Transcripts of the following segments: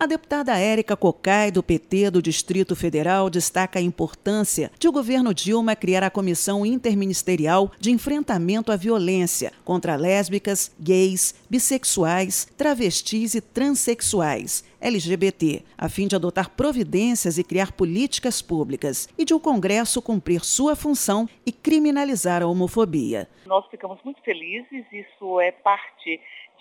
A deputada Érica Cocai, do PT do Distrito Federal, destaca a importância de o governo Dilma criar a Comissão Interministerial de Enfrentamento à Violência contra lésbicas, gays, bissexuais, travestis e transexuais, LGBT, a fim de adotar providências e criar políticas públicas, e de o Congresso cumprir sua função e criminalizar a homofobia. Nós ficamos muito felizes, isso é parte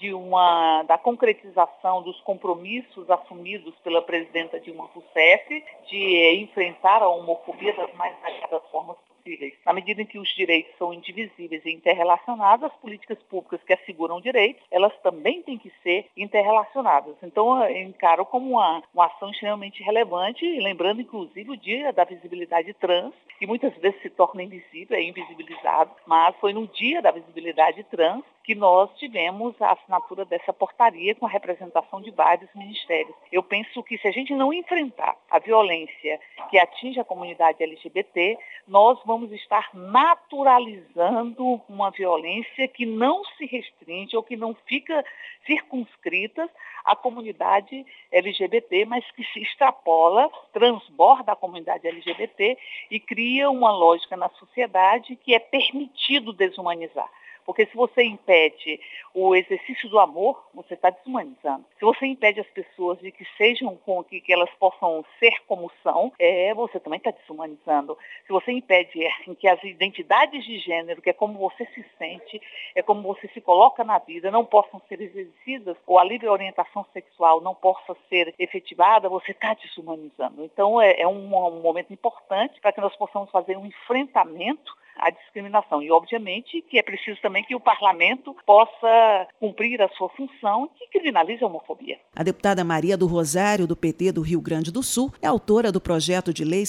da concretização dos compromissos assumidos pela presidenta Dilma Rousseff de enfrentar a homofobia das mais variadas formas possíveis. Na medida em que os direitos são indivisíveis e interrelacionados, as políticas públicas que asseguram direitos, elas também têm que ser interrelacionadas. Então, eu encaro como uma ação extremamente relevante, lembrando, inclusive, o Dia da Visibilidade Trans, que muitas vezes se torna invisível, é invisibilizado, mas foi no Dia da Visibilidade Trans que nós tivemos a assinatura dessa portaria com a representação de vários ministérios. Eu penso que se a gente não enfrentar a violência que atinge a comunidade LGBT, nós vamos estar naturalizando uma violência que não se restringe ou que não fica circunscrita à comunidade LGBT, mas que se extrapola, transborda a comunidade LGBT e cria uma lógica na sociedade que é permitido desumanizar. Porque se você impede o exercício do amor, você está desumanizando. Se você impede as pessoas de que sejam, que elas possam ser como são, você também está desumanizando. Se você impede que as identidades de gênero, que é como você se sente, é como você se coloca na vida, não possam ser exercidas, ou a livre orientação sexual não possa ser efetivada, você está desumanizando. Então, é um momento importante para que nós possamos fazer um enfrentamento à discriminação. E, obviamente, que é preciso também que o parlamento possa cumprir a sua função e que criminalize a homofobia. A deputada Maria do Rosário, do PT do Rio Grande do Sul, é autora do projeto de lei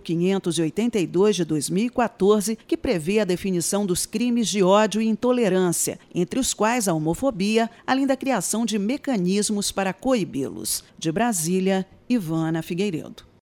7.582 de 2014, que prevê a definição dos crimes de ódio e intolerância, entre os quais a homofobia, além da criação de mecanismos para coibi-los. De Brasília, Ivana Figueiredo.